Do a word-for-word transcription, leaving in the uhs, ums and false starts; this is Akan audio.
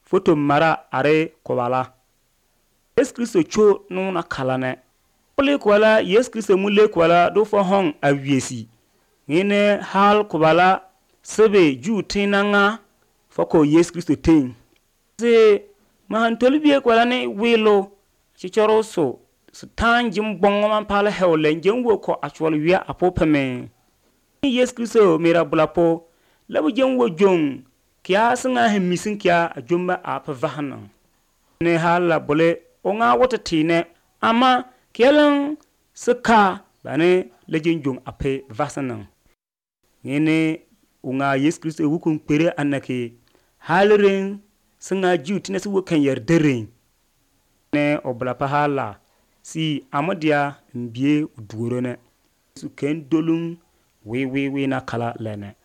foto mara are kobala Yesu Kristo cho no na kalane pole kwala Yesu Kristo mule kwala do fo hon awiesi ngine hal kobala sebe ju tinanga foko Yesu Kristo tin se mahan tolbiye kwala ne wilo chichoro so tanjim bongo man pala hewle njemwo ko actual wiya apopeme Yesu Kristo mera bulapo labu jemwo jong kya singa he misin kya ajumba apavahana ne hala bole onga wata tine ama kyalan saka bane lejin jong ape vasana ngene unga Yesu Kristo wukun pere anake halren singa jutine su wukan yardere ne oblapa hala si amadia mbie udurone su ken dolum we we we na kala lene